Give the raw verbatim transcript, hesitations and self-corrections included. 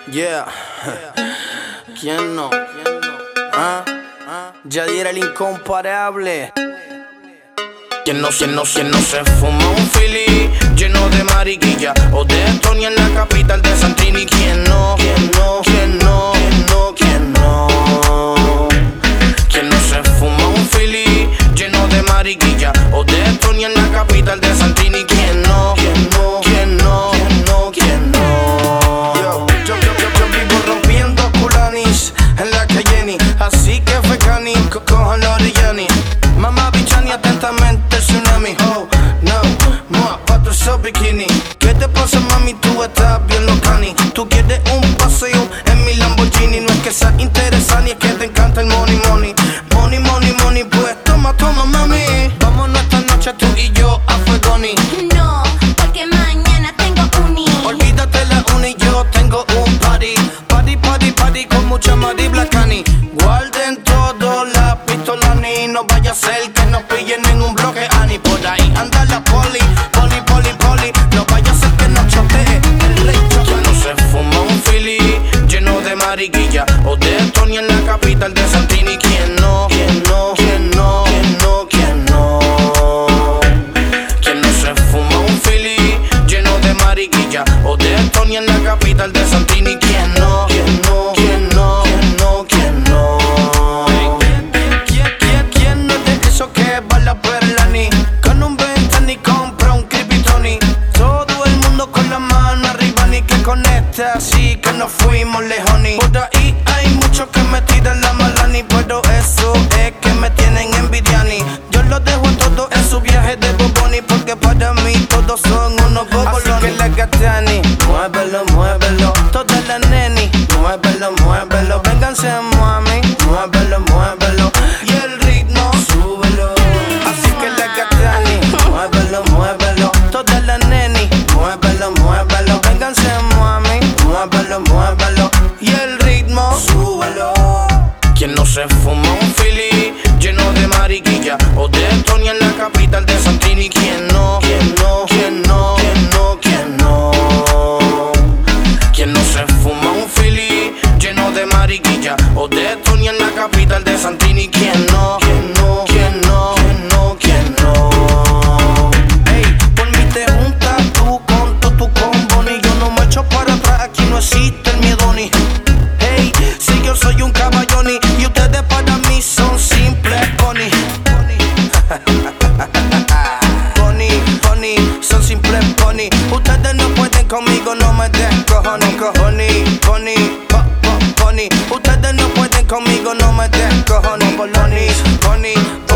Yeah. ¿Quién no? ¿Ah? Yadier el incomparable. Quien no, quien no, quien no se fuma un fili lleno de mariquilla o de Tony en la capital de Santini. ¿Quién no? ¿Quién no? ¿Quién no? ¿Quién no? ¿Quién no? Quien no se fuma un fili lleno de mariquilla o de Tony en la capital de Santini. ¿Quién no? ¿Quién no? ¿Quién no? ¿Quién no? ¿Quién no? Yo, yo, yo, yo, yo vivo rompiendo culanis en la calle, así que fue cani, co cojan los Orellani. Mamá bichani atentamente el tsunami. Oh, no, mua, pato esos bikini. ¿Qué te pasa, mami? Tú estás bien locani. Tú quieres un paseo en mi Lamborghini. No es que seas interesante, es que te encanta el money, money. Money, money, money, pues toma, toma, mami. Vámonos esta noche tú y yo a Fuegoni. No, porque mañana tengo uni. Olvídate la uni, yo tengo un party. Party, party, party con mucha Mari Blacani. Guarden todo la pistola ni no vaya a ser que nos pillen en un bloque ani. Por ahí anda la poli, poli, poli, poli. No vaya a ser que nos chotee el rey choque. No se fuma un fili lleno de mariquilla o de Tony en la capital de Santini. ¿Quién no? ¿Quién no? ¿Quién no? ¿Quién no? ¿Quién no? ¿Quién no se fuma un fili lleno de mariquilla o de Tony en la capital de Santini? ¿Quién no? ¿Quién no? ¿Quién no? ¿Quién no? ¿Quién no? ¿Quién, quién, quién no es de eso que va la perla ni con un venta ni compra un Kryptoni? Todo el mundo con la mano arriba ni que conecta, así que nos fuimos lejos ni. Por ahí hay muchos que me tiran la mala ni, pero eso es que me tienen envidia ni. Yo los dejo todos en su viaje de Boboni, porque para mí todos son unos bobolones. Así que la gatani, muévelo, muévelo. Toda la neni, muévelo, muévelo. Vénganse mami, muévelo, muévelo. Y el ritmo, súbelo. Así que la gatani, muévelo, muévelo. Toda la neni, muévelo, muévelo. Vénganse mami, muévelo, muévelo. Y el ritmo, súbelo. Quien no se fuma un fili lleno de mariquilla o de Tony en la capital de Santini. ¿Quién no? ¿Quién no? ¿Quién no? ¿Quién no? ¿Quién no? Quien no se fuma un fili lleno de mariquilla o de Tony en la capital de Santini. ¿Quién no? ¿Quién no? ¿Quién no? ¿Quién no? ¿Quién no? Ey, por mí te juntas tú con todo tu combo ni. Yo no me echo para atrás, aquí no existe el miedo ni. Hey, si yo soy un caballo ni, y ustedes para mí son simples pony. Pony, pony, son simples pony. Ustedes no pueden conmigo, no me den cojones, cojones, pony, po, po, pony. Ustedes no pueden conmigo, no me den cojones, pony, pony.